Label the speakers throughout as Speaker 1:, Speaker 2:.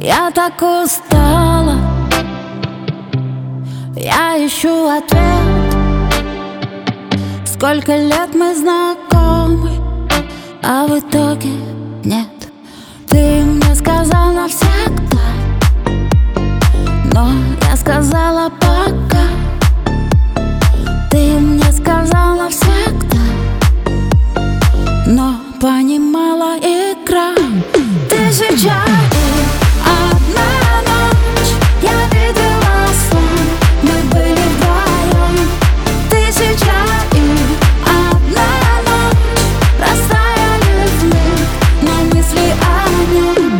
Speaker 1: Я так устала, я ищу ответ. Сколько лет мы знакомы, а в итоге нет. Ты мне сказал навсегда, но я сказала пока. Ты мне сказал навсегда, но понимала игра. Тысяча и одна ночь я видела сон, мы были вдвоем. Тысяча и одна ночь растаяли в миг, но мысли о нем.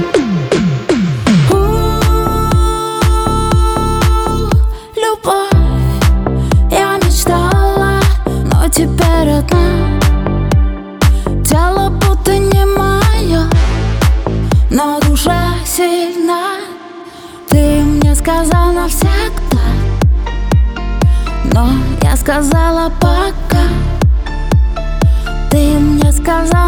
Speaker 1: Любовь, я мечтала, но теперь одна. Тело будто не мое, но душа сильна. Ты мне сказал навсегда, но я сказала пока. Ты мне сказал